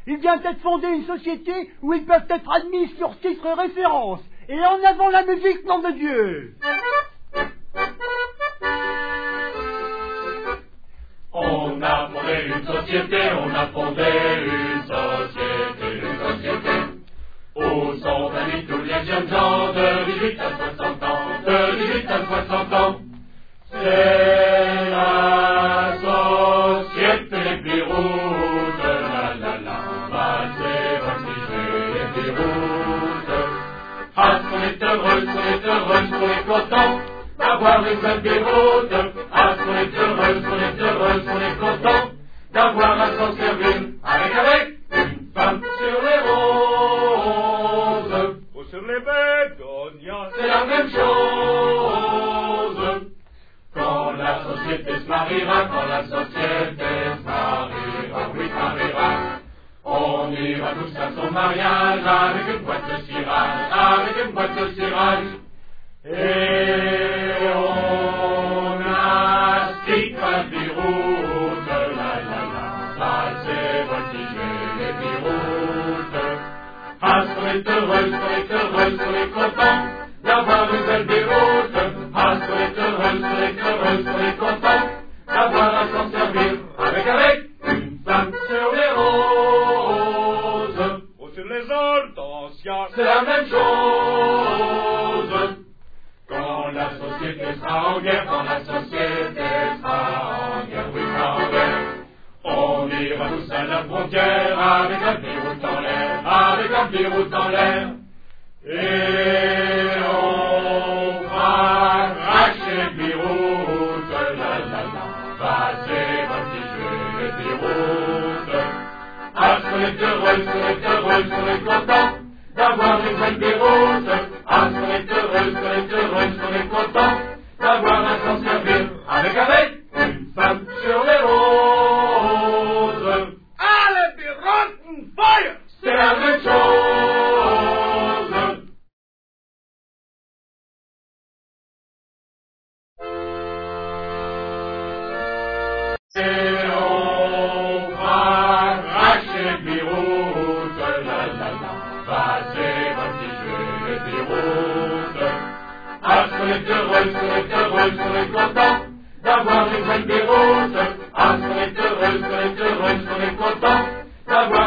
Il vient d'être fondé une société où ils peuvent être admis sur titre et référence. Et en avant la musique, nom de Dieu! On a fondé une société, où sont admis tous les jeunes gens de 18 à 60 ans, C'est la société Biroute, c'est voltigé les Biroute. Ah, qu'on est heureux, qu'on est content d'avoir une belle Biroute. Ah, qu'on est heureux, qu'on est content d'avoir à s'en servir avec une femme sur les roses. Ou sur les bégonias, C'est la même chose. Quand la société se mariera, oui, mariera, on ira tous à son mariage avec une boîte de cirage, et on astique à Biroute, c'est voltiger les Biroute. Ah, qu'on est heureux, qu'on est content d'avoir une belle Biroute. Ah, qu'on est heureux, qu'on est content d'avoir à s'en servir avec une femme sur les roses. ou sur les hortensias, C'est la même chose. Quand la société sera en guerre, oui, sera en guerre, on ira tous à la frontière avec un Biroute en l'air, et on va cracher Biroute, c'est voltiger les Biroute. Ah, qu'on est heureux, qu'on est content d'avoir une belle Biroute. Ah, qu'on est heureux, qu'on est content d'avoir à s'en servir avec une femme sur les roses. alle Birouten Feuer! C'est la même chose. Et on va cracher Biroute, c'est voltiger les Biroute. Ah, qu'on est heureux, qu'on est content d'avoir une belle Biroute. Ah, qu'on est heureux, qu'on est content d'avoir